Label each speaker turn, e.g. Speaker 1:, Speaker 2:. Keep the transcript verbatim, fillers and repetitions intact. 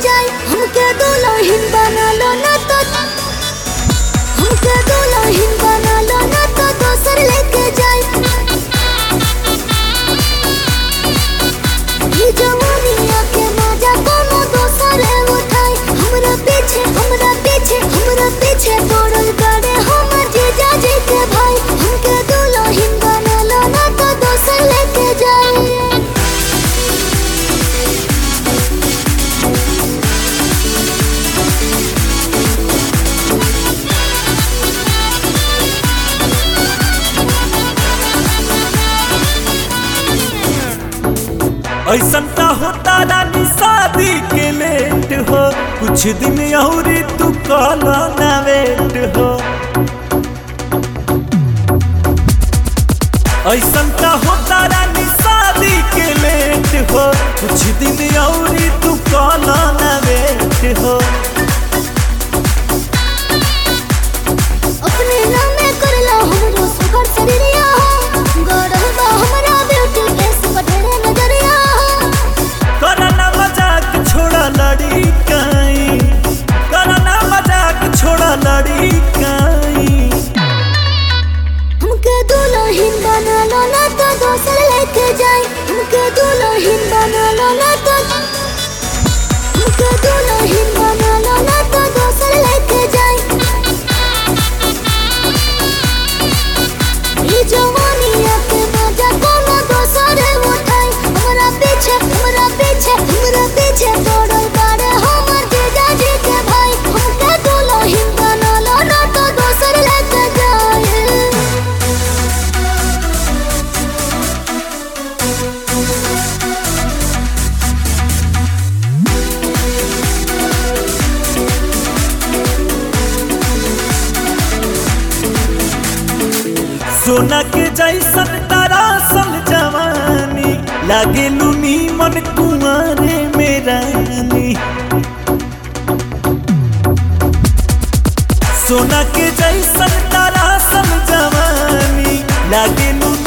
Speaker 1: जाए हमके दुल्हन बना लो ना तो हमके दुल्हन बना लो ना तो दोसर लेके जाए ये जवानिया के मजा कोनो दोसर उठाए हमरा पीछे हमरा पीछे हमरा पीछे दौड़ल करे हमर जीजा जी के भाई हमके दुल्हन बना लो ना तो दोसर लेके जाए।
Speaker 2: ऐसन का होता रानी शादी के लेट हो कुछ दिन और तू कलो ना वेट हो। ऐसन का होता रानी शादी के लेट हो कुछ दिन और तू कलो ना वेट हो।
Speaker 1: अपने नाम में कर लो हमरो सुघर शरीरिया हो गड़ल बा हमरा ब्यूटी फेस बढ़े नजरिया हो।
Speaker 2: करना मजाक छोड़ा लड़ी काई करना मजाक छोड़ा लड़ी काई
Speaker 1: हमके दुल्हन बना लो ना तो दोसर लेके जाए हमके दुल्हन बना लो ना तो हमके दुल्हन बना लो ना तो दोसर लेके जाए ये जवानिया के मजा कोनो दोसर उठाए हमरा पीछे हमरा पीछे हमरा पीछे दौड़ल करे हमर जीजा जी के भाई हमके दुल्हन बना लो ना तो दोसर लेके जाए।
Speaker 2: सोना के जैसन तरासल जवानी लागे लुनी मन कुंवारे में रानी। सोना के जैसन तरासल जवानी लागे लुनी